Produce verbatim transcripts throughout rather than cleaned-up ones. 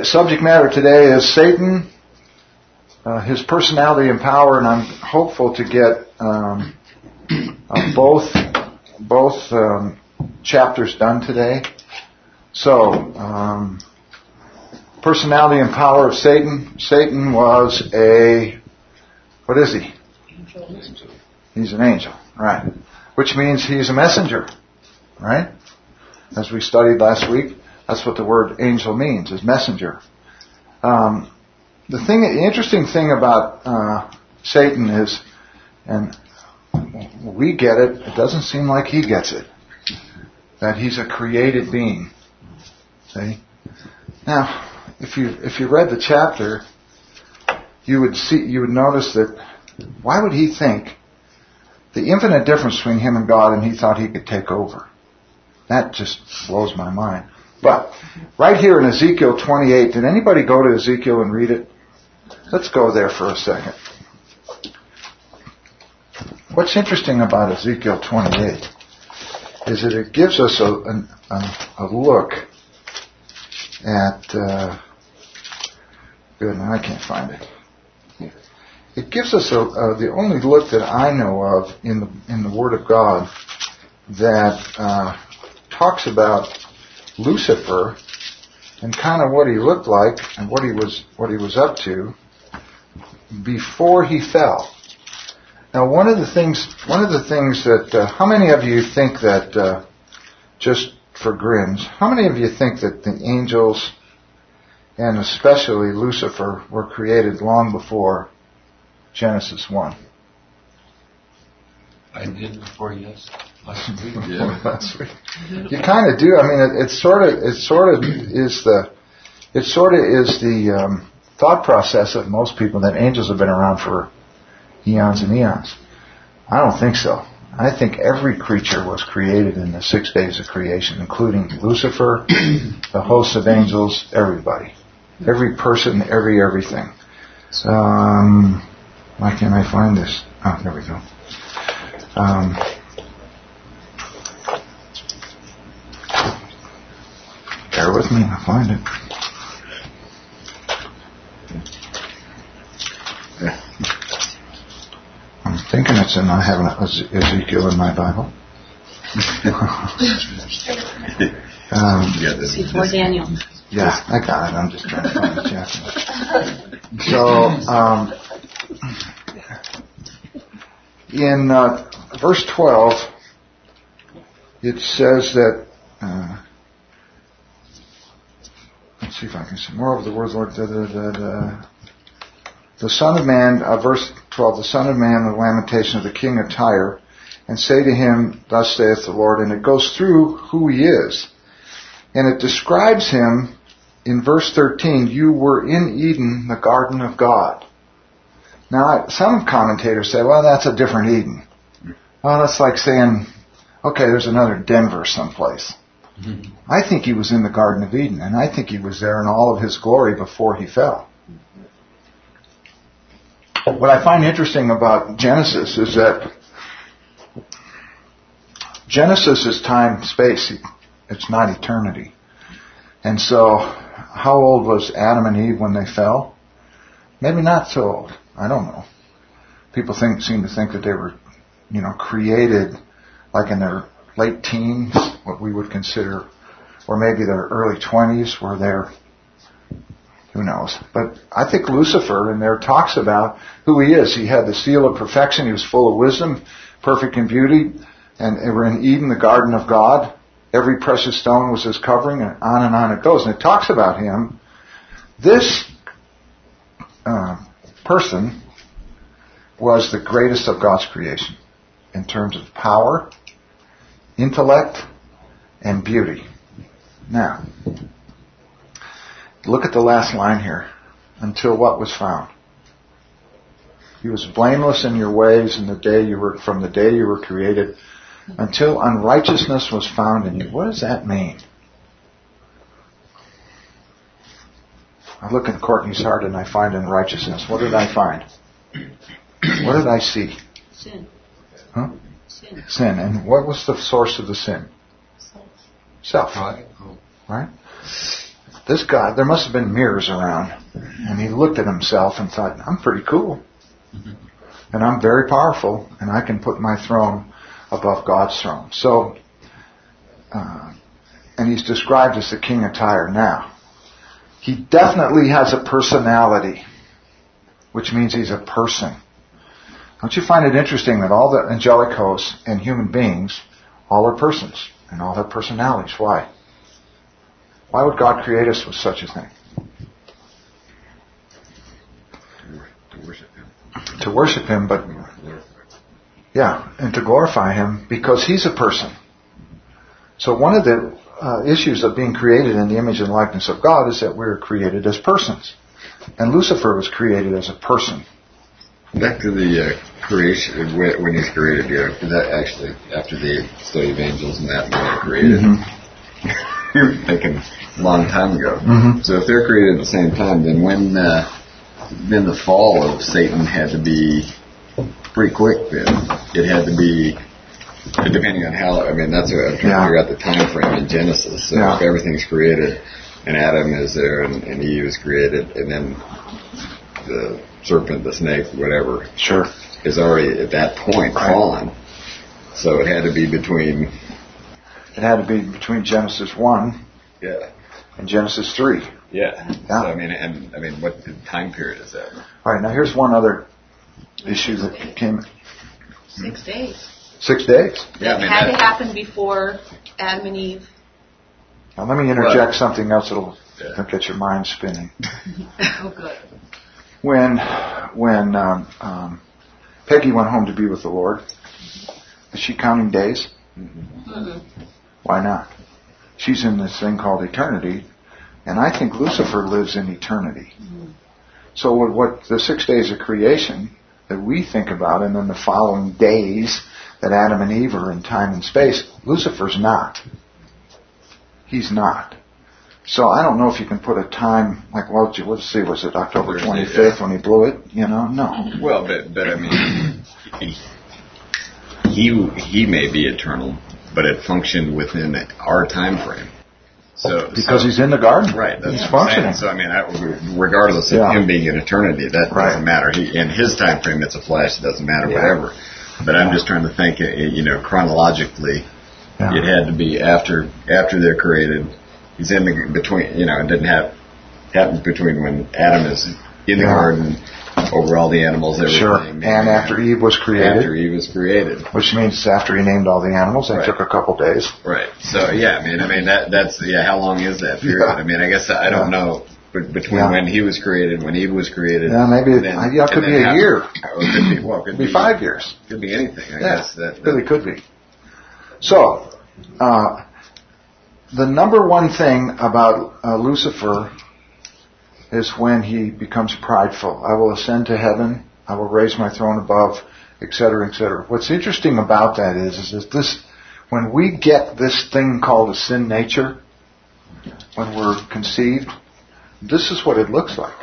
subject matter today is Satan, uh, his personality and power, and I'm hopeful to get um, uh, both both um, chapters done today. So, um, personality and power of Satan. Satan was a, what is he? Angel. He's an angel, right? Which means he's a messenger, right? As we studied last week, that's what the word angel means, is messenger. Um, the thing, the interesting thing about uh, Satan is, and we get it, it doesn't seem like he gets it, that he's a created being. See? Now, if you if you read the chapter, you would see, you would notice that why would he think the infinite difference between him and God, and he thought he could take over? That just blows my mind. But right here in Ezekiel twenty-eight, did anybody go to Ezekiel and read it? Let's go there for a second. What's interesting about Ezekiel twenty-eight is that it gives us a, a, a look at, uh, good, now I can't find it. It gives us a, a, the only look that I know of in the in the Word of God that uh, talks about Lucifer and kind of what he looked like and what he was what he was up to before he fell. Now, one of the things one of the things that uh, how many of you think that uh, just for grins, how many of you think that the angels and especially Lucifer were created long before Genesis one? I did before, yes. Last week. Yeah. Last week. You kind of do. I mean, it, it's sort of, it sort of is the, it sort of is the um, thought process of most people that angels have been around for eons and eons. I don't think so. I think every creature was created in the six days of creation, including Lucifer, the hosts of angels, everybody, every person, every everything. Um, why can't I find this? Oh, there we go. Um, bear with me, I'll find it. I'm thinking it's in, I have an Ezekiel in my Bible. um, Before Daniel. Yeah, I got it. I'm just trying to find the chapter. So, um, in uh, verse twelve, it says that, uh, let's see if I can see more of the words, Lord, da, da, da, da. The Son of Man, uh, verse twelve, the Son of Man, the lamentation of the king of Tyre, and say to him, thus saith the Lord, and it goes through who he is. And it describes him in verse thirteen, you were in Eden, the garden of God. Now, some commentators say, well, that's a different Eden. Well, that's like saying, okay, there's another Denver someplace. Mm-hmm. I think he was in the Garden of Eden, and I think he was there in all of his glory before he fell. What I find interesting about Genesis is that Genesis is time, space. It's not eternity. And so, how old was Adam and Eve when they fell? Maybe not so old. I don't know. People think, seem to think that they were, you know, created like in their late teens, what we would consider, or maybe their early twenties, where they're, who knows. But I think Lucifer in there talks about who he is. He had the seal of perfection. He was full of wisdom, perfect in beauty, and they were in Eden, the garden of God. Every precious stone was his covering, and on and on it goes. And it talks about him. This uh, person was the greatest of God's creation in terms of power, intellect, and beauty. Now, look at the last line here. Until what was found? He was blameless in your ways in the day you were, from the day you were created, until unrighteousness was found in you. What does that mean? I look in Courtney's heart and I find unrighteousness. What did I find? What did I see? Sin. Huh? Sin. Sin. And what was the source of the sin? Self. Self. Right. Right? this guy, there must have been mirrors around. And he looked at himself and thought, I'm pretty cool. Mm-hmm. And I'm very powerful, and I can put my throne above God's throne. So, uh, and he's described as the king of Tyre. Now, he definitely has a personality, which means he's a person. Don't you find it interesting that all the angelic hosts and human beings, all are persons, and all have personalities? Why? Why would God create us with such a thing? To worship him. To worship him, but yeah, and to glorify him because he's a person. So one of the uh, issues of being created in the image and likeness of God is that we're created as persons. And Lucifer was created as a person. Back to the uh, creation, when, when he's created, you know, that actually, after the study of angels and that, when they're created, mm-hmm. you're thinking a long time ago. Mm-hmm. So if they're created at the same time, then when, uh, then the fall of Satan had to be pretty quick then. It had to be, depending on how, I mean, that's what I'm trying yeah. to figure out the time frame in Genesis. So yeah. if everything's created, and Adam is there, and, and Eve is created, and then the serpent, the snake, whatever, sure, is already at that point right. fallen. So it had to be between... It had to be between Genesis one yeah. and Genesis three. Yeah. yeah. So, I mean, and I mean, what time period is that? All right, now here's one other issue that came... Six days. Six days. Yeah, It I mean, had that, to happen before Adam and Eve. Now let me interject well, something else that'll yeah. get your mind spinning. Oh, good. When when um, um, Peggy went home to be with the Lord, is she counting days? Mm-hmm. Why not? She's in this thing called eternity, and I think Lucifer lives in eternity. Mm-hmm. So what, what the six days of creation that we think about, and then the following days that Adam and Eve are in time and space, Lucifer's not. He's not. So I don't know if you can put a time, like, well, let's see, was it October twenty-fifth when he blew it? You know, no. Well, but, but I mean, he, he may be eternal, but it functioned within our time frame. So Because so, he's in the garden. Right. That's he's what I'm functioning. saying. So, I mean, I, regardless of yeah. him being in eternity, that right. doesn't matter. He, in his time frame, it's a flash. It doesn't matter, yeah. whatever. But I'm just trying to think, you know, chronologically, yeah. it had to be after after they're created. He's in the between, you know, it didn't have happen between when Adam is in the yeah. garden over all the animals, everything. Sure. And after Eve was created. After Eve was created. Which means after he named all the animals, they right. took a couple days. Right. So, yeah, I mean, I mean that that's, yeah, how long is that period? Yeah. I mean, I guess I don't yeah. know, but between yeah. when he was created, when Eve was created. Yeah, maybe, then, uh, yeah, it could be a how, year. Or it could be, well, it could be, be five years. Could be anything, I yeah, guess. That, it really could be. So, uh, the number one thing about uh, Lucifer is when he becomes prideful. I will ascend to heaven. I will raise my throne above, et cetera, et cetera. What's interesting about that is, is that this, when we get this thing called a sin nature, when we're conceived, this is what it looks like.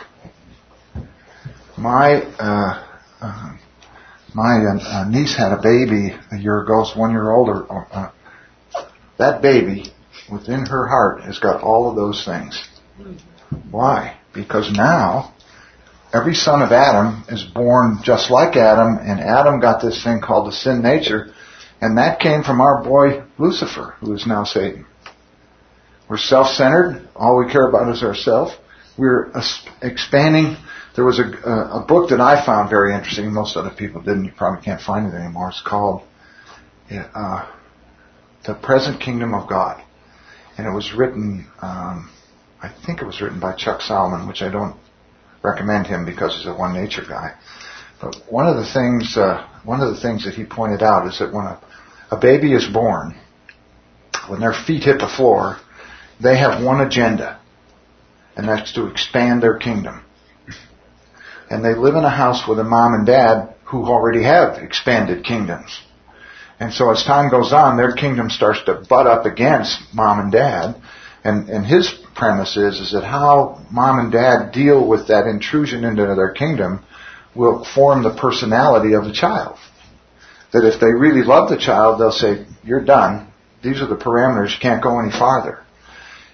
My uh, uh, my uh, niece had a baby a year ago, it's one year older. Uh, that baby, within her heart, has got all of those things. Why? Because now, every son of Adam is born just like Adam, and Adam got this thing called the sin nature, and that came from our boy Lucifer, who is now Satan. We're self-centered. All we care about is ourselves. We're expanding. There was a, a book that I found very interesting. Most other people didn't. You probably can't find it anymore. It's called uh, The Present Kingdom of God. And it was written, um, I think it was written by Chuck Solomon, which I don't recommend him because he's a one nature guy. But one of the things, uh, one of the things that he pointed out is that when a, a baby is born, when their feet hit the floor, they have one agenda, and that's to expand their kingdom. And they live in a house with a mom and dad who already have expanded kingdoms. And so as time goes on, their kingdom starts to butt up against mom and dad. And, and his premise is, is that how mom and dad deal with that intrusion into their kingdom will form the personality of the child. That if they really love the child, they'll say, you're done. These are the parameters. You can't go any farther.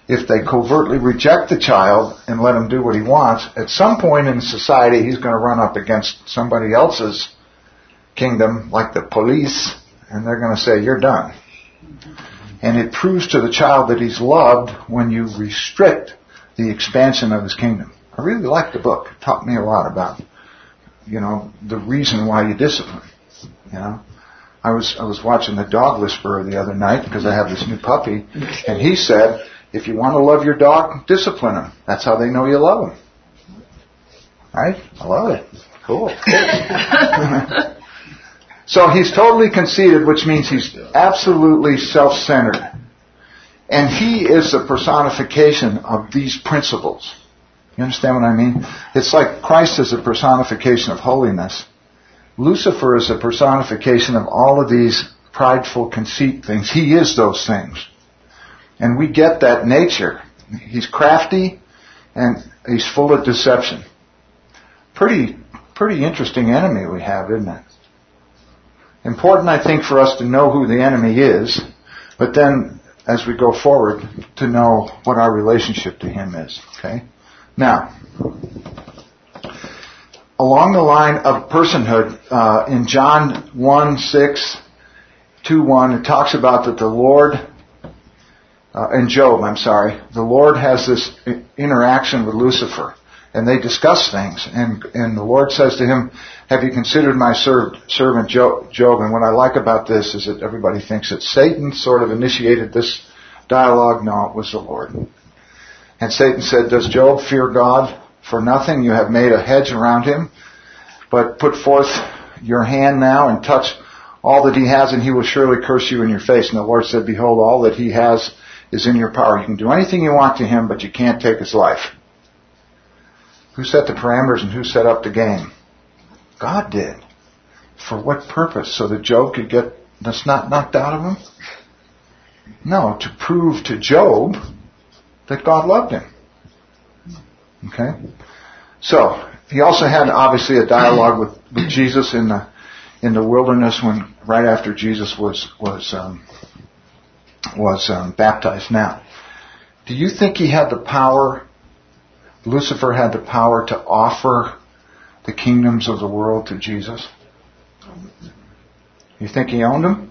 if they covertly reject the child and let him do what he wants, at some point in society he's going to run up against somebody else's kingdom, like the police, and they're going to say, you're done. And it proves to the child that he's loved when you restrict the expansion of his kingdom. I really liked the book. It taught me a lot about, you know, the reason why you discipline. You know, I was I was watching The Dog Whisperer the other night because I have this new puppy, and he said, if you want to love your dog, discipline him. That's how they know you love him. Right? I love it. Cool. So he's totally conceited, which means he's absolutely self-centered. And he is the personification of these principles. You understand what I mean? It's like Christ is a personification of holiness. Lucifer is a personification of all of these prideful conceit things. He is those things. And we get that nature. He's crafty and he's full of deception. Pretty, pretty interesting enemy we have, isn't it? Important, I think, for us to know who the enemy is, but then, as we go forward, to know what our relationship to him is. Okay? Now, along the line of personhood, uh, in John one six, two one, it talks about that the Lord, uh, in Job, I'm sorry, the Lord has this interaction with Lucifer, and they discuss things, and, and the Lord says to him, have you considered my served, servant Job? And what I like about this is that everybody thinks that Satan sort of initiated this dialogue. No, it was the Lord. And Satan said, does Job fear God for nothing? You have made a hedge around him, but put forth your hand now and touch all that he has, and he will surely curse you in your face. And the Lord said, behold, all that he has is in your power. You can do anything you want to him, but you can't take his life. Who set the parameters and who set up the game? God did. For what purpose? So that Job could get the snot knocked out of him? No, to prove to Job that God loved him. Okay? So, he also had obviously a dialogue with, with Jesus in the in the wilderness when right after Jesus was was um, was um, baptized. Now, do you think he had the power, Lucifer had the power to offer the kingdoms of the world to Jesus? You think he owned them?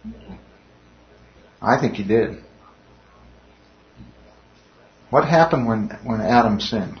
I think he did. What happened when, when Adam sinned?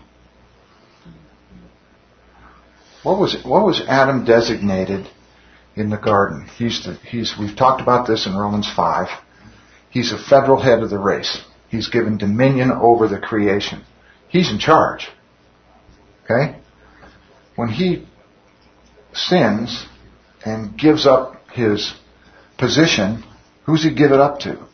What was what was Adam designated in the garden? He's the, he's we've talked about this in Romans five. He's a federal head of the race. He's given dominion over the creation. He's in charge. Okay? When he sins and gives up his position, who's he give it up to?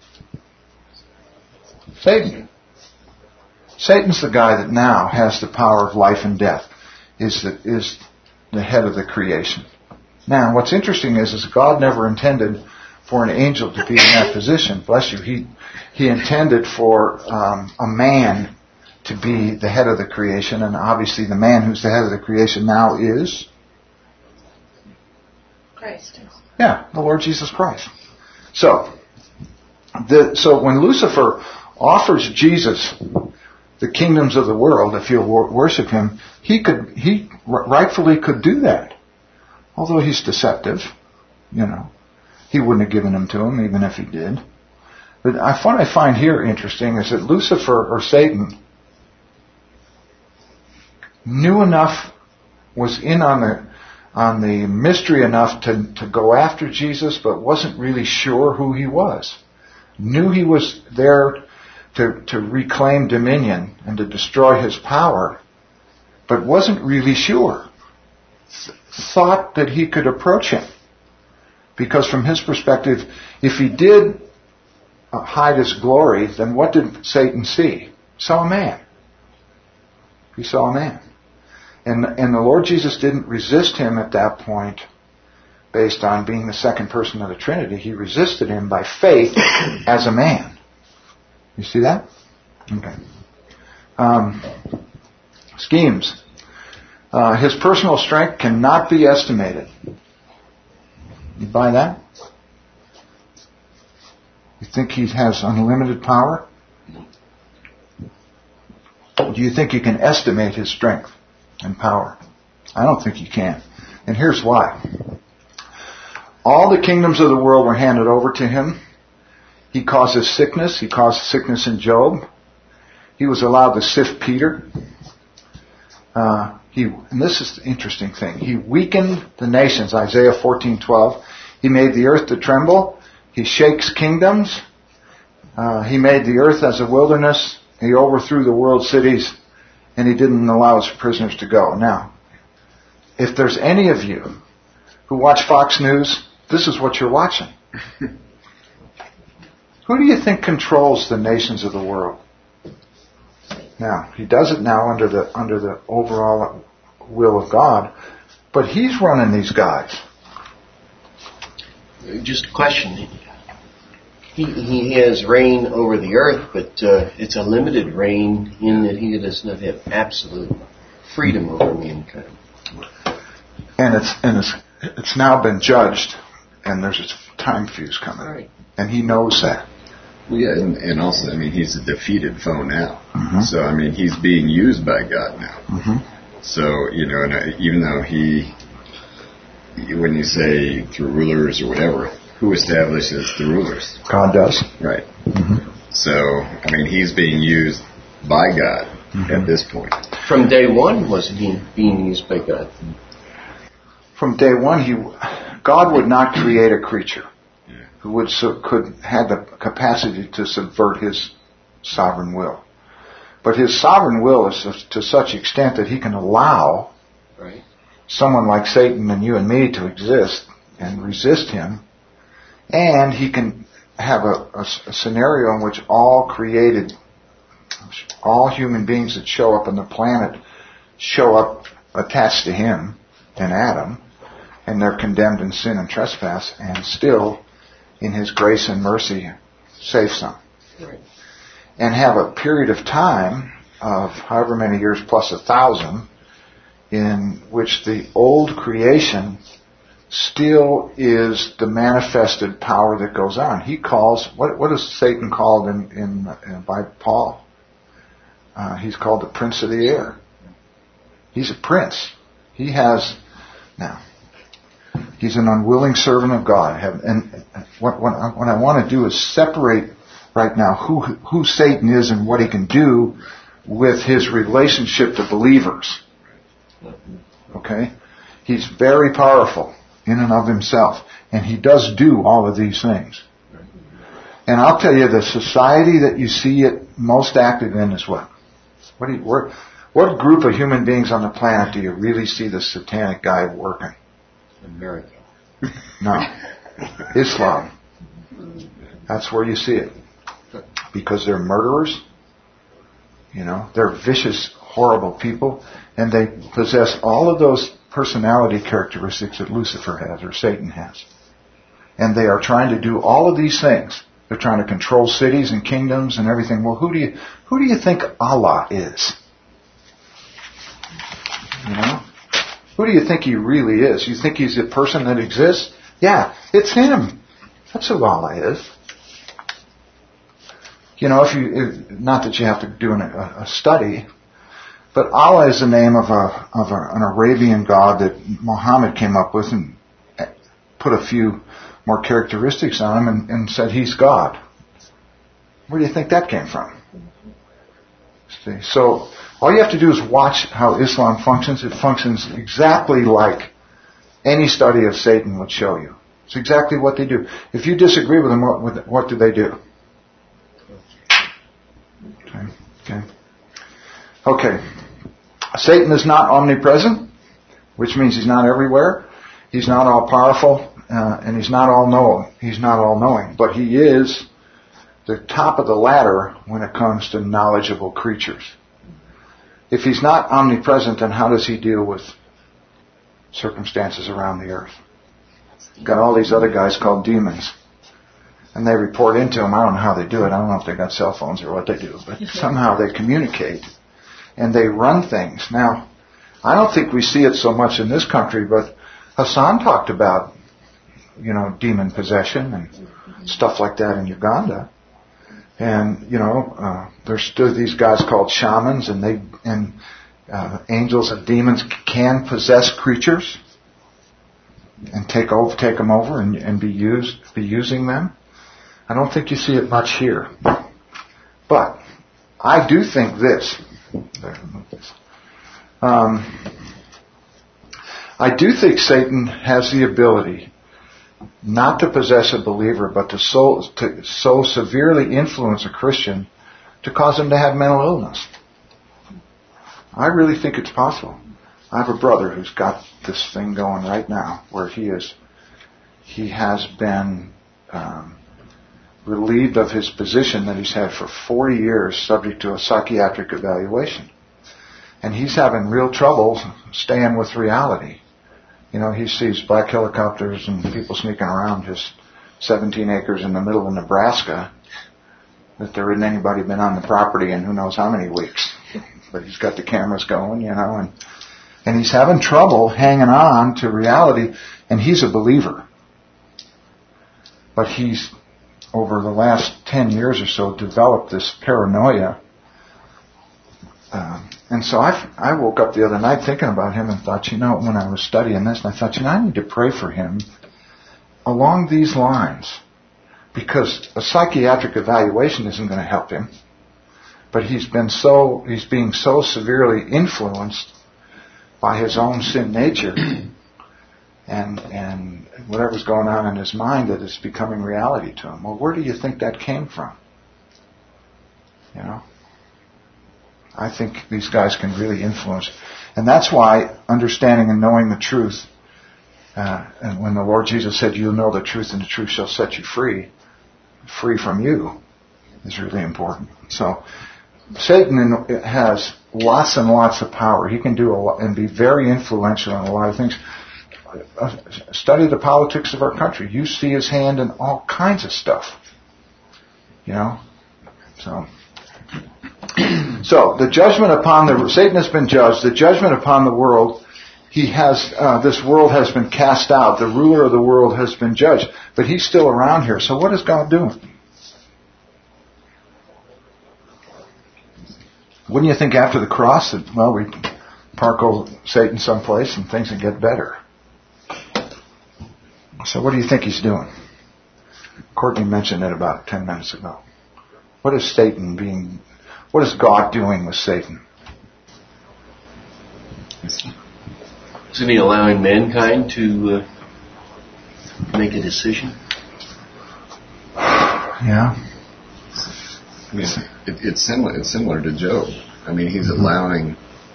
Satan. Satan's the guy that now has the power of life and death, is the, is the head of the creation. Now, what's interesting is, is God never intended for an angel to be in that position. Bless you. He, he intended for um, a man to be the head of the creation, and obviously the man who's the head of the creation now is Christ. Yeah, the Lord Jesus Christ. So, the, so when Lucifer offers Jesus the kingdoms of the world, if you'll wor- worship him, he could, he rightfully could do that. Although he's deceptive, you know, he wouldn't have given them to him even if he did. But I, what I find here interesting is that Lucifer or Satan knew enough, was in on the on the mystery enough to, to go after Jesus, but wasn't really sure who he was. Knew he was there to, to reclaim dominion and to destroy his power, but wasn't really sure. Thought that he could approach him. Because from his perspective, if he did hide his glory, then what did Satan see? He saw a man. He saw a man. And, and the Lord Jesus didn't resist him at that point based on being the second person of the Trinity. He resisted him by faith as a man. You see that? Okay. Um, schemes. Uh, his personal strength cannot be estimated. You buy that? You think he has unlimited power? do you think you can estimate his strength and power? I don't think you can. And here's why. All the kingdoms of the world were handed over to him. He causes sickness. He caused sickness in Job. He was allowed to sift Peter. Uh, he, and this is the interesting thing. He weakened the nations, Isaiah fourteen twelve. He made the earth to tremble. He shakes kingdoms. Uh, he made the earth as a wilderness. He overthrew the world cities, and he didn't allow his prisoners to go. Now, if there's any of you who watch Fox News, this is what you're watching. Who do you think controls the nations of the world? Now, he does it now under the under the overall will of God, but he's running these guys. Just a question. He, he has reign over the earth, but uh, it's a limited reign in that he does not have absolute freedom over mankind. And it's and it's it's now been judged, and there's a time fuse coming, Right. And he knows that. Well, yeah, and, and also, I mean, he's a defeated foe now. Mm-hmm. So, I mean, he's being used by God now. Mm-hmm. So, you know, and uh, even though he, when you say through rulers or whatever, who establishes the rulers? God does. Right. Mm-hmm. So, I mean, he's being used by God Mm-hmm. at this point. From day one, wasn't he being used by God? From day one, he God would not create a creature who would so, could had the capacity to subvert his sovereign will. But his sovereign will is to such extent that he can allow Right. someone like Satan and you and me to exist and resist him, and he can have a, a, a scenario in which all created, all human beings that show up on the planet show up attached to him and Adam, and they're condemned in sin and trespass, and still in his grace and mercy save some. Right. And have a period of time of however many years plus a thousand in which the old creation still is the manifested power that goes on. He calls, what, what is Satan called in, in, in by Paul? Uh, he's called the prince of the air. He's a prince. He has, now, he's an unwilling servant of God. And what, what, I, what I want to do is separate right now who, who Satan is and what he can do with his relationship to believers. Okay? He's very powerful in and of himself. And he does do all of these things. And I'll tell you, the society that you see it most active in is what? What, do you, where, what group of human beings on the planet do you really see the satanic guy working? America. No. Islam. That's where you see it. Because they're murderers. You know, they're vicious, horrible people. And they possess all of those personality characteristics that Lucifer has or Satan has. And they are trying to do all of these things. They're trying to control cities and kingdoms and everything. Well, who do you who do you think Allah is? You know? Who do you think he really is? You think he's a person that exists? Yeah, it's him. That's who Allah is. You know, if you if, not that you have to do an, a, a study, but Allah is the name of a of a, an Arabian god that Muhammad came up with and put a few more characteristics on him and, and said he's God. Where do you think that came from? See, so all you have to do is watch how Islam functions. It functions exactly like any study of Satan would show you. It's exactly what they do. If you disagree with them, what, what do they do? Okay. Okay. Okay. Satan is not omnipresent, which means he's not everywhere. He's not all powerful, uh, and he's not all know. He's not all knowing, but he is the top of the ladder when it comes to knowledgeable creatures. If he's not omnipresent, then how does he deal with circumstances around the earth? Got all these other guys called demons, and they report into him. I don't know how they do it. I don't know if they got cell phones or what they do, but somehow they communicate and they run things. Now, I don't think we see it so much in this country, but Hassan talked about, you know, demon possession and stuff like that in Uganda. And, you know, uh, there's still these guys called shamans, and they, and, uh, angels and demons can possess creatures and take over, take them over and, and be used, be using them. I don't think you see it much here. But I do think this. Um, I do think Satan has the ability not to possess a believer, but to so, to so severely influence a Christian to cause him to have mental illness. I really think it's possible. I have a brother who's got this thing going right now where he is, he has been um, relieved of his position that he's had for forty years, subject to a psychiatric evaluation. And he's having real trouble staying with reality. You know, he sees black helicopters and people sneaking around his seventeen acres in the middle of Nebraska, that there isn't anybody been on the property in who knows how many weeks. But he's got the cameras going, you know, and and he's having trouble hanging on to reality, and he's a believer. But he's, over the last ten years or so, developed this paranoia. Um, and so I, I woke up the other night thinking about him and thought, you know, when I was studying this, and I thought, you know, I need to pray for him along these lines. Because a psychiatric evaluation isn't going to help him. But he's been so, he's being so severely influenced by his own sin nature and, and whatever's going on in his mind that it's becoming reality to him. Well, where do you think that came from? You know? I think these guys can really influence. And that's why understanding and knowing the truth, uh, and when the Lord Jesus said, you'll know the truth and the truth shall set you free, free from you, is really important. So, Satan has lots and lots of power. He can do a lot and be very influential in a lot of things. Study the politics of our country. You see his hand in all kinds of stuff. You know? So, so the judgment upon the, Satan has been judged. The judgment upon the world, he has, uh, this world has been cast out. The ruler of the world has been judged. But he's still around here. So what is God doing? Wouldn't you think after the cross that, well, we park old Satan someplace and things would get better? So what do you think he's doing? Courtney mentioned it about ten minutes ago. What is Satan being, what is God doing with Satan? Isn't he allowing mankind to uh, make a decision? Yeah. I mean, it, it's similar. It's similar to Job. I mean, he's allowing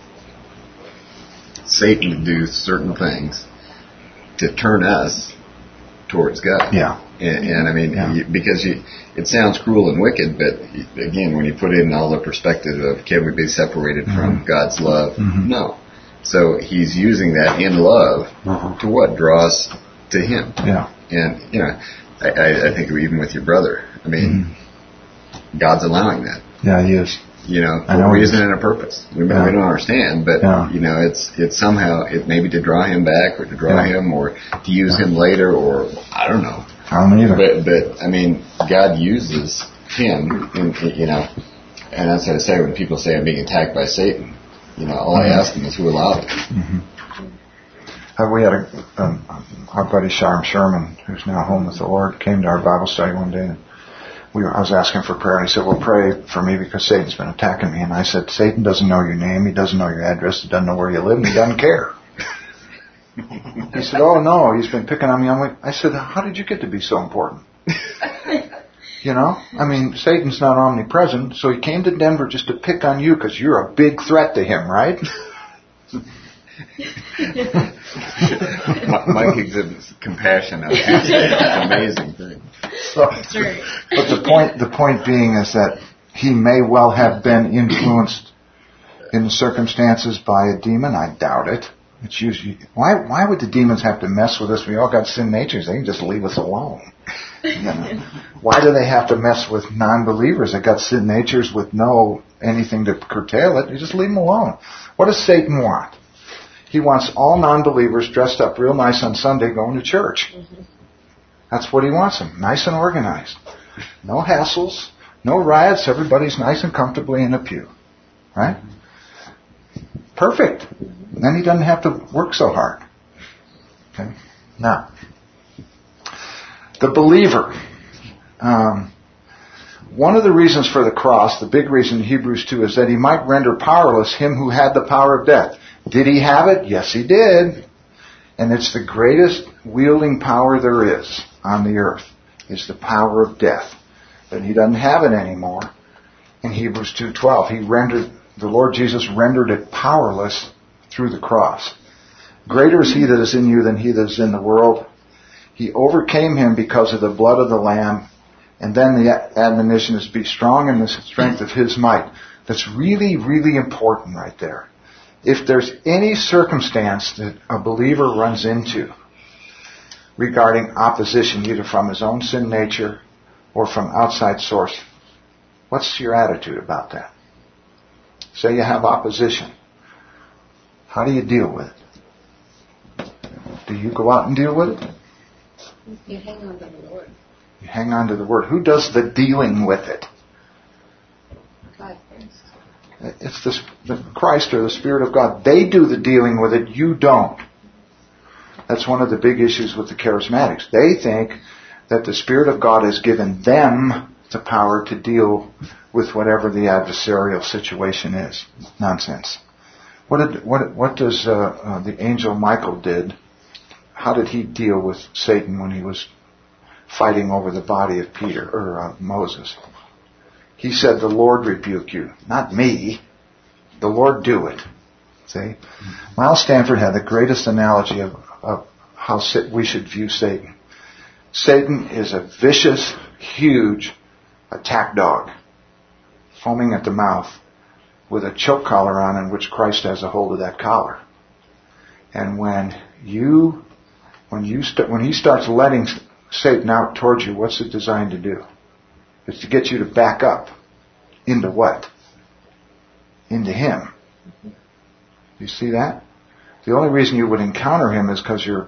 Satan to do certain things to turn us towards God. Yeah. And, and I mean, yeah. you, because you, it sounds cruel and wicked, but again, when you put it in all the perspective of can we be separated mm-hmm. from God's love? Mm-hmm. No. So he's using that in love mm-hmm. to what? Draw us to Him. Yeah. And you know, I, I, I think even with your brother, I mean. Mm-hmm. God's allowing that. Yeah, He is. You know, for a reason and a purpose. We, yeah. we don't understand, but yeah. you know, it's it's somehow it maybe to draw him back or to draw yeah. him or to use yeah. him later or I don't know. I don't either. But but I mean, God uses him, in, you know, and that's what I say when people say I'm being attacked by Satan. You know, all mm-hmm. I ask them is who allowed it. Mm-hmm. Uh, we had a um, our buddy Sharm Sherman, who's now home with the Lord, came to our Bible study one day and. We were, I was asking for prayer, and he said, well, pray for me because Satan's been attacking me. And I said, Satan doesn't know your name, he doesn't know your address, he doesn't know where you live, and he doesn't care. He said, oh, no, he's been picking on me. I'm like, I said, how did you get to be so important? You know? I mean, Satan's not omnipresent, so he came to Denver just to pick on you because you're a big threat to him, right? Mike exhibits compassion. It's an amazing thing. So, but the point, the point being is that he may well have been influenced in circumstances by a demon. I doubt it. It's usually why. Why would the demons have to mess with us? We all got sin natures. They can just leave us alone. You know? Why do they have to mess with non-believers that got sin natures with no anything to curtail it? You just leave them alone. What does Satan want? He wants all non-believers dressed up real nice on Sunday going to church. Mm-hmm. That's what he wants them. Nice and organized. No hassles, No riots. Everybody's nice and comfortably in a pew. Right? Perfect. Then he doesn't have to work so hard. Okay. Now, the believer. Um, one of the reasons for the cross, the big reason in Hebrews two, is that he might render powerless him who had the power of death. Did he have it? Yes, he did. And it's the greatest wielding power there is on the earth, is the power of death. But he doesn't have it anymore. In Hebrews two twelve, he rendered, the Lord Jesus rendered it powerless through the cross. Greater is he that is in you than he that is in the world. He overcame him because of the blood of the Lamb. And then the admonition is be strong in the strength of his might. That's really, really important right there. If there's any circumstance that a believer runs into regarding opposition, either from his own sin nature or from outside source, what's your attitude about that? Say you have opposition. How do you deal with it? Do you go out and deal with it? You hang on to the Lord. You hang on to the Word. Who does the dealing with it? God first. It's the, the Christ or the Spirit of God. They do the dealing with it. You don't. That's one of the big issues with the charismatics. They think that the Spirit of God has given them the power to deal with whatever the adversarial situation is. Nonsense. What did what what does uh, uh, the angel Michael did? How did he deal with Satan when he was fighting over the body of Peter or uh, Moses? He said, "The Lord rebuke you, not me. The Lord do it." See, Miles Stanford had the greatest analogy of, of how we should view Satan. Satan is a vicious, huge attack dog, foaming at the mouth, with a choke collar on in which Christ has a hold of that collar. And when you, when you st- when he starts letting Satan out towards you, what's it designed to do? It's to get you to back up into what? Into him. You see that? The only reason you would encounter him is because you're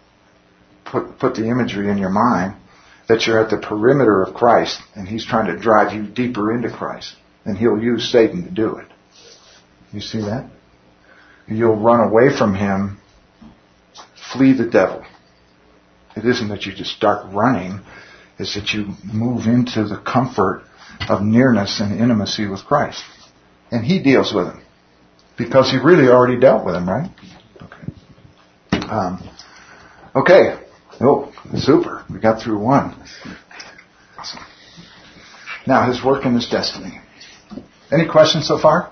put put the imagery in your mind that you're at the perimeter of Christ and he's trying to drive you deeper into Christ. And he'll use Satan to do it. You see that? You'll run away from him, flee the devil. It isn't that you just start running, it's that you move into the comfort of nearness and intimacy with Christ. And he deals with him. Because he really already dealt with him, right? Okay. Um, okay. Oh, super. We got through one. Awesome. Now, his work and his destiny. Any questions so far?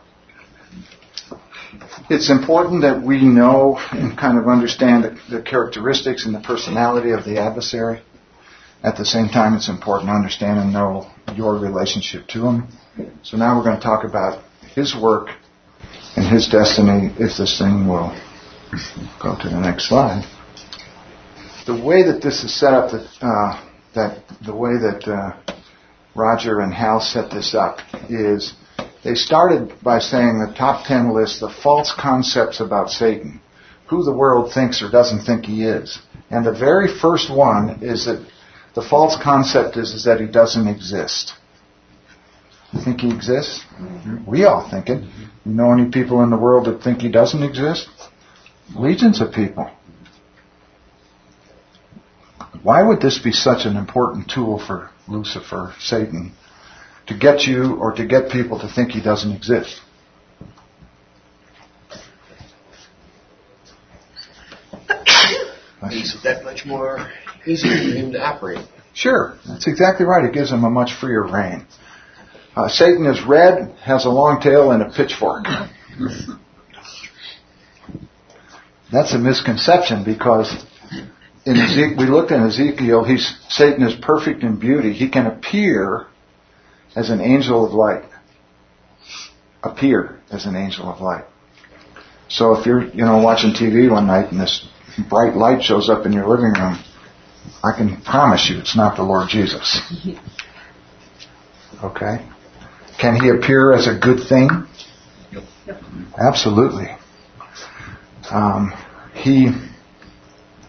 It's important that we know and kind of understand the, the characteristics and the personality of the adversary. At the same time, it's important to understand and know your relationship to him. So now we're going to talk about his work and his destiny, if this thing will go to the next slide. The way that this is set up, that, uh, that the way that uh, Roger and Hal set this up is they started by saying the top ten list, the false concepts about Satan, who the world thinks or doesn't think he is. And the very first one is that the false concept is, is that he doesn't exist. You think he exists? Mm-hmm. We all think it. You know any people in the world that think he doesn't exist? Legions of people. Why would this be such an important tool for Lucifer, Satan, to get you or to get people to think he doesn't exist? Makes it that much more easy for him to operate. Sure, that's exactly right. It gives him a much freer reign. Uh, Satan is red, has a long tail, and a pitchfork. That's a misconception because in Ezekiel, we looked in Ezekiel, he's, Satan is perfect in beauty. He can appear as an angel of light. Appear as an angel of light. So if you're, you know, watching T V one night and this bright light shows up in your living room, I can promise you it's not the Lord Jesus. Okay? Can he appear as a good thing? Yep. Absolutely. Um, he,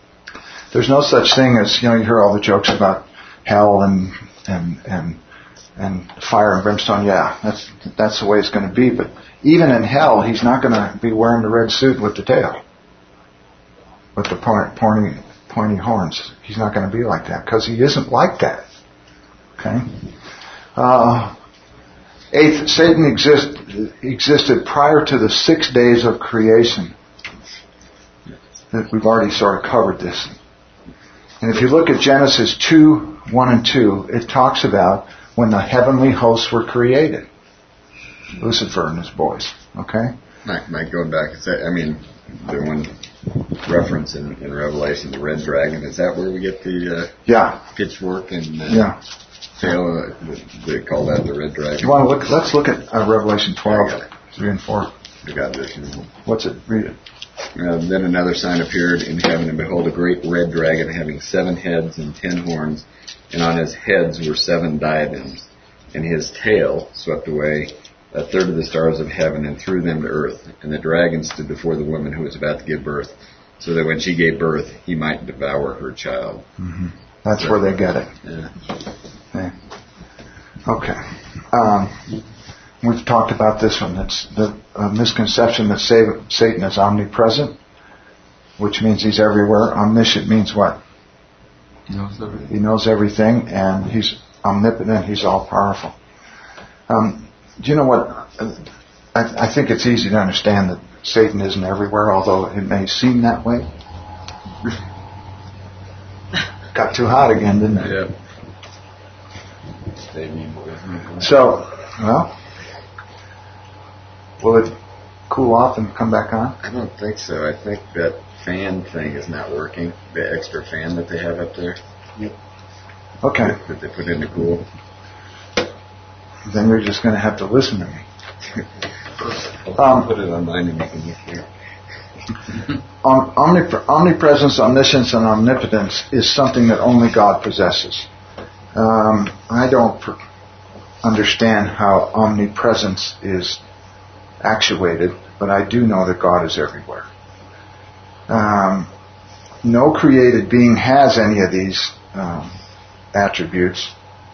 there's no such thing as, you know, you hear all the jokes about hell and, and, and and fire and brimstone. Yeah, that's that's the way it's going to be. But even in hell, he's not going to be wearing the red suit with the tail, with the point, pointy pointy horns. He's not going to be like that because he isn't like that. Okay. Uh, eighth, Satan exist, existed prior to the six days of creation. We've already sort of covered this. And if you look at Genesis two, one and two, it talks about when the heavenly hosts were created. Lucifer and his boys. Okay? Mike, Mike going back, is that, I mean, the one reference in, in Revelation, the red dragon, is that where we get the uh, yeah. pitchfork and uh, yeah. tail? Uh, they call that the red dragon. You want to look? Let's look at uh, Revelation twelve, three and four. I got this. What's it? Read it. Uh, then another sign appeared in heaven, and behold, a great red dragon having seven heads and ten horns, and on his heads were seven diadems, and his tail swept away a third of the stars of heaven and threw them to earth. And the dragon stood before the woman who was about to give birth, so that when she gave birth, he might devour her child. Mm-hmm. That's so, where they get it. Yeah. Okay. Um, we've talked about this one. It's the uh, misconception that Satan is omnipresent, which means he's everywhere. Omniscient means what? He knows everything. He knows everything, and he's omnipotent. He's all powerful. Um, do you know what? I, I think it's easy to understand that Satan isn't everywhere, although it may seem that way. Got too hot again, didn't it? Yeah. So, well, will it cool off and come back on? I don't think so. I think that fan thing is not working. The extra fan that they have up there. Yep. Okay. That they put in to cool. Then you're just going to have to listen to me. um, put it on mine and you can hear. Um, omnip- omnipresence, omniscience, and omnipotence is something that only God possesses. Um, I don't pr- understand how omnipresence is actuated, but I do know that God is everywhere. Um, no created being has any of these um, attributes.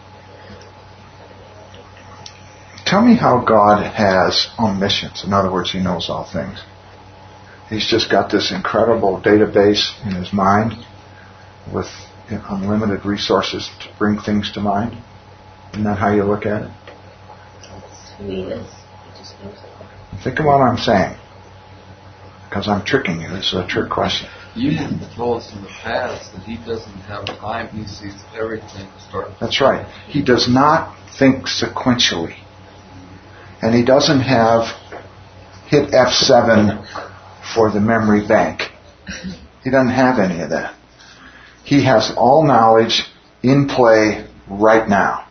Tell me how God has omniscience. In other words, He knows all things. He's just got this incredible database in His mind with unlimited resources to bring things to mind. Isn't that how you look at it? That's who He is. He just knows it. Think of what I'm saying. Because I'm tricking you. This is a trick question. You have told us in the past that He doesn't have time. He sees everything start. That's right. He does not think sequentially. And He doesn't have hit F seven for the memory bank. He doesn't have any of that. He has all knowledge in play right now.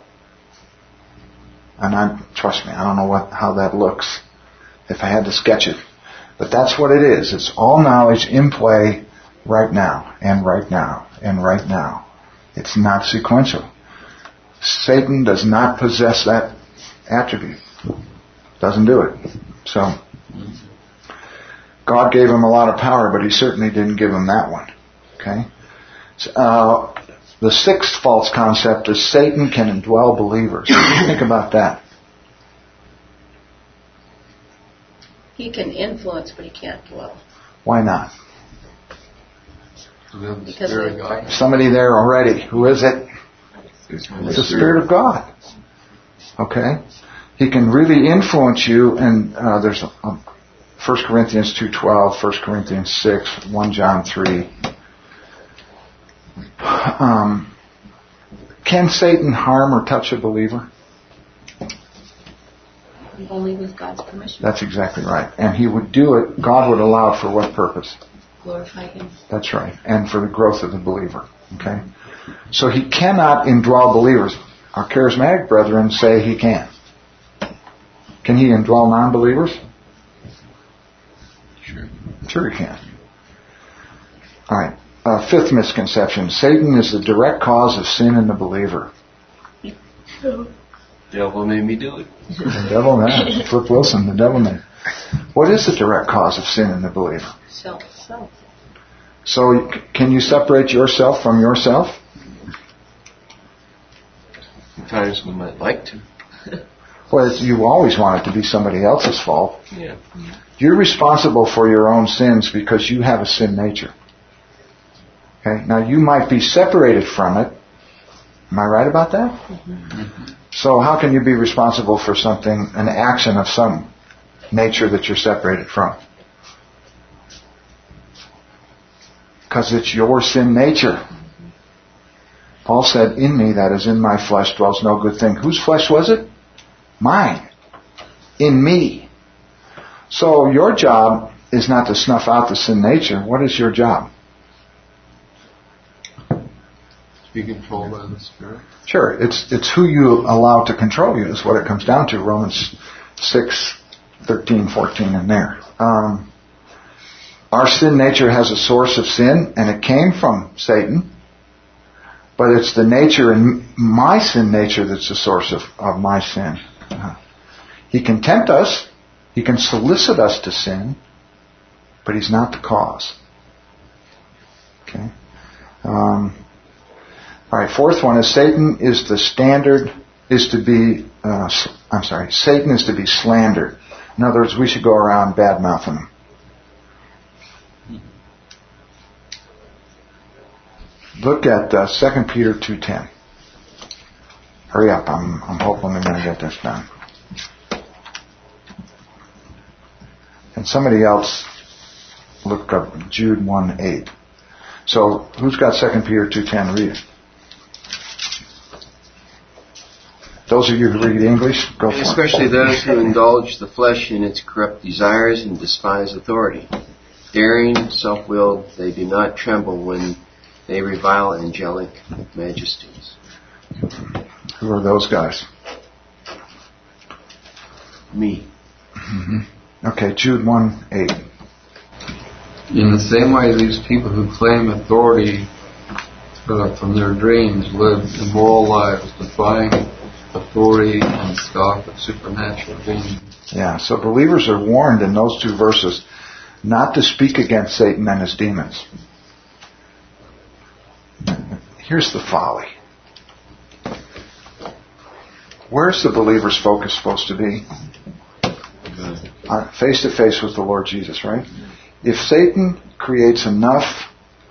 And I, trust me, I don't know what how that looks if I had to sketch it. But that's what it is. It's all knowledge in play right now, and right now, and right now. It's not sequential. Satan does not possess that attribute. Doesn't do it. So, God gave him a lot of power, but He certainly didn't give him that one. Okay? So, uh, the sixth false concept is Satan can indwell believers. What do you think about that? He can influence, but he can't dwell. Why not? The Because Spirit of of God. Somebody there already. Who is it? It's It's the Spirit of God. Okay? He can really influence you, and uh, there's a, um, First Corinthians two twelve, First Corinthians six, First John three. Um, can Satan harm or touch a believer? Only with God's permission. That's exactly right. And He would do it, God would allow it for what purpose? Glorify Him. That's right. And for the growth of the believer. Okay? So He cannot indwell believers. Our charismatic brethren say He can. Can He indwell non-believers? Sure. Sure He can. Alright. Uh, fifth misconception. Satan is the direct cause of sin in the believer. Devil made me do it. The devil, man. Flip Wilson, the devil made. What is the direct cause of sin in the believer? Self. Self. So, can you separate yourself from yourself? Sometimes we might like to. Well, it's, you always want it to be somebody else's fault. Yeah. You're responsible for your own sins because you have a sin nature. Okay? Now, you might be separated from it. Am I right about that? Mm-hmm. So how can you be responsible for something, an action of some nature that you're separated from? Because it's your sin nature. Paul said, in me, that is in my flesh, dwells no good thing. Whose flesh was it? Mine. In me. So your job is not to snuff out the sin nature. What is your job? To be controlled by the Spirit. Sure. It's it's who you allow to control you is what it comes down to. Romans six, thirteen, fourteen in there. Um, our sin nature has a source of sin, and it came from Satan. But it's the nature in my sin nature that's the source of, of my sin. Uh, he can tempt us. He can solicit us to sin. But he's not the cause. Okay. Um, all right. Fourth one is Satan is the standard, is to be, uh, I'm sorry, Satan is to be slandered. In other words, we should go around bad-mouthing him. Look at uh, Second Peter two ten. Hurry up, I'm I'm hoping we're going to get this done. And somebody else look up Jude one eight. So who's got Second Peter two ten? Read it. Those of you who read English, go for it. Especially those who indulge the flesh in its corrupt desires and despise authority. Daring, self-willed, they do not tremble when they revile angelic majesties. Who are those guys? Me. Mm-hmm. Okay, Jude one eight. In the same way, these people who claim authority uh, from their dreams live immoral lives, defying authority and scoff at supernatural beings. Yeah, so believers are warned in those two verses not to speak against Satan and his demons. Here's the folly. Where's the believer's focus supposed to be? Uh, face to face with the Lord Jesus, right? If Satan creates enough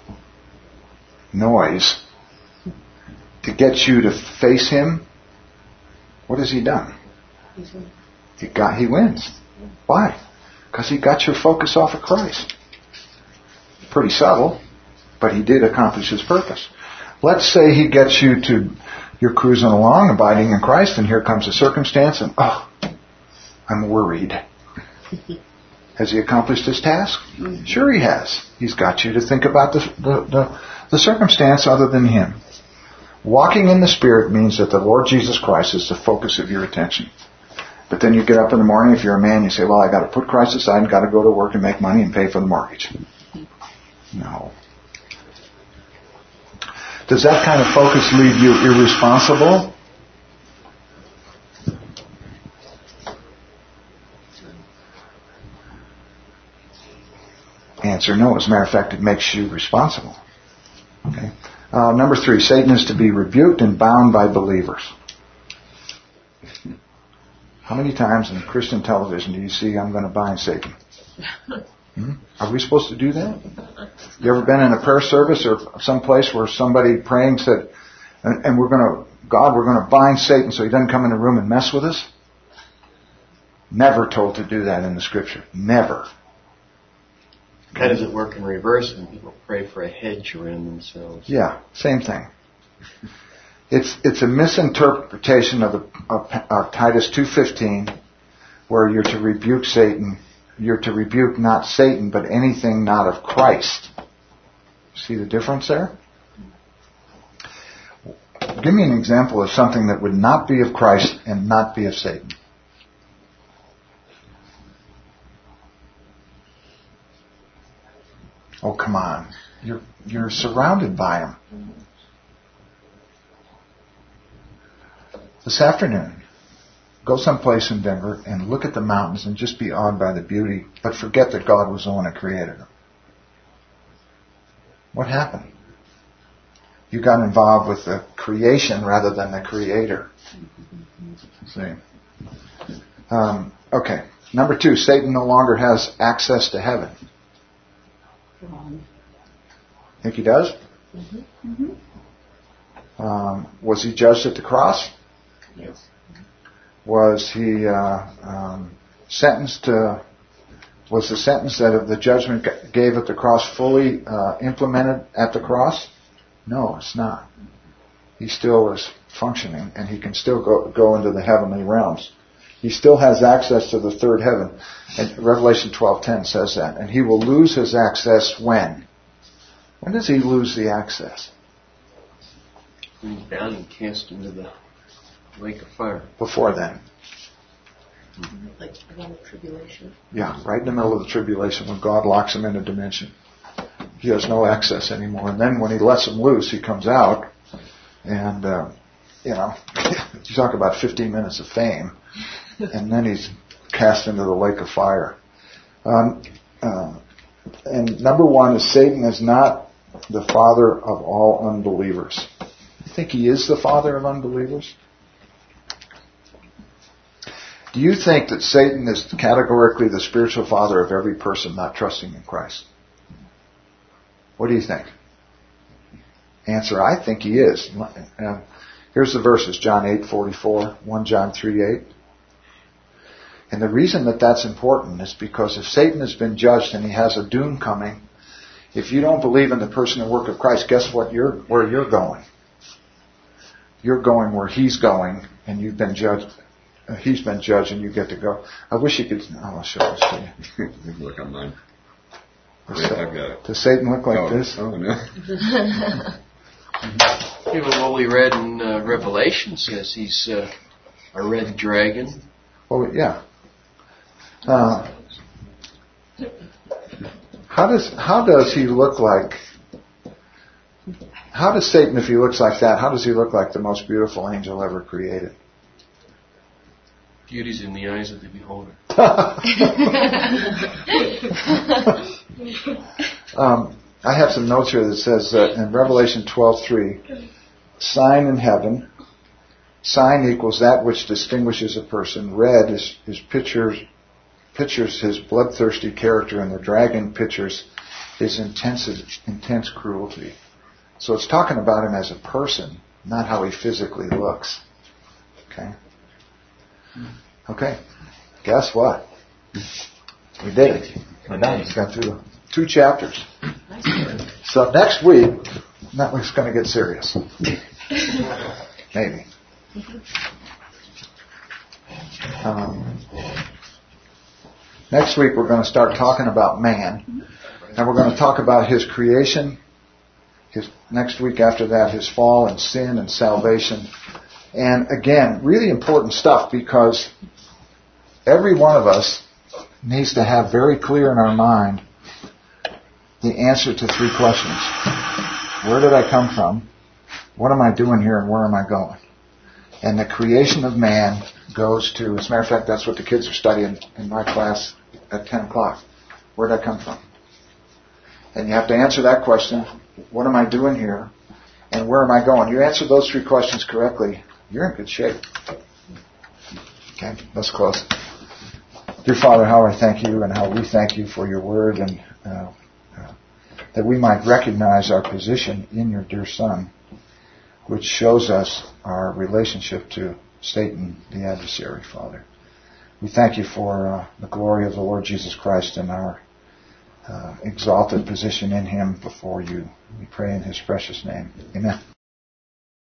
noise to get you to face him, what has he done? He got, he wins. Why? Because he got your focus off of Christ. Pretty subtle, but he did accomplish his purpose. Let's say he gets you to, you're cruising along, abiding in Christ, and here comes a circumstance, and oh, I'm worried. Has he accomplished his task? Sure he has. He's got you to think about the, the, the, the circumstance other than him. Walking in the Spirit means that the Lord Jesus Christ is the focus of your attention. But then you get up in the morning, if you're a man, you say, well, I got to put Christ aside and got to go to work and make money and pay for the mortgage. No. Does that kind of focus leave you irresponsible? Answer, no. As a matter of fact, it makes you responsible. Okay. Uh, number three, Satan is to be rebuked and bound by believers. How many times in Christian television do you see, I'm going to bind Satan? Hmm? Are we supposed to do that? You ever been in a prayer service or some place where somebody praying said, and, and we're going to, God, we're going to bind Satan so he doesn't come in the room and mess with us? Never told to do that in the Scripture. Never. How does it work in reverse when people pray for a hedge around themselves? Yeah, same thing. It's it's a misinterpretation of, the, of, of Titus two fifteen, where you're to rebuke Satan. You're to rebuke not Satan, but anything not of Christ. See the difference there? Give me an example of something that would not be of Christ and not be of Satan. Oh, come on. You're you're surrounded by them. This afternoon, go someplace in Denver and look at the mountains and just be awed by the beauty, but forget that God was the one that created them. What happened? You got involved with the creation rather than the creator. See? Um, okay. Number two, Satan no longer has access to heaven. Wrong. Think he does? Mm-hmm. Mm-hmm. Um, was he judged at the cross? Yes. Was he uh, um, sentenced to... Was the sentence that the judgment gave at the cross fully uh, implemented at the cross? No, it's not. He still is functioning, and he can still go, go into the heavenly realms. He still has access to the third heaven. And Revelation twelve ten says that. And he will lose his access when? When does he lose the access? When he's bound and cast into the lake of fire. Before then. Like around the tribulation. Yeah, right in the middle of the tribulation when God locks him in a dimension. He has no access anymore. And then when he lets him loose, he comes out. And, uh, you know, you talk about fifteen minutes of fame. And then he's cast into the lake of fire. Um, uh, and number one is Satan is not the father of all unbelievers. You think he is the father of unbelievers? Do you think that Satan is categorically the spiritual father of every person not trusting in Christ? What do you think? Answer, I think he is. Uh, here's the verses, John eight forty-four, First John three eight. And the reason that that's important is because if Satan has been judged and he has a doom coming, if you don't believe in the person and work of Christ, guess what? You're where you're going. You're going where he's going, and you've been judged. Uh, he's been judged, and you get to go. I wish you could. Oh, I'll show this to you. You can look on mine. Does, Yeah, I've got it. does Satan look like oh, this? Oh no. Even what we read in uh, Revelation says he's uh, a red dragon. Well, yeah. Uh, how does how does he look like? How does Satan, if he looks like that, how does he look like the most beautiful angel ever created? Beauty's in the eyes of the beholder. um, I have some notes here that says that in Revelation twelve three, sign in heaven. Sign equals that which distinguishes a person. Red is, is pictures pictures his bloodthirsty character, and the dragon pictures his intense intense cruelty. So it's talking about him as a person, not how he physically looks. Okay. Okay. Guess what? We did it. We're done. We got through two chapters. So next week, that week's going to get serious. Maybe. Um, next week we're going to start talking about man, and we're going to talk about his creation. His next week after that, his fall and sin and salvation. And again, really important stuff, because every one of us needs to have very clear in our mind the answer to three questions. Where did I come from? What am I doing here, and where am I going? And the creation of man goes to, as a matter of fact, that's what the kids are studying in my class at ten o'clock. Where did I come from? And you have to answer that question. What am I doing here? And where am I going? You answer those three questions correctly, you're in good shape. Okay, let's close. Dear Father, how I thank you, and how we thank you for your word, and uh, uh, that we might recognize our position in your dear Son, which shows us our relationship to Satan, the adversary, Father. We thank you for uh, the glory of the Lord Jesus Christ and our uh, exalted position in him before you. We pray in his precious name. Amen.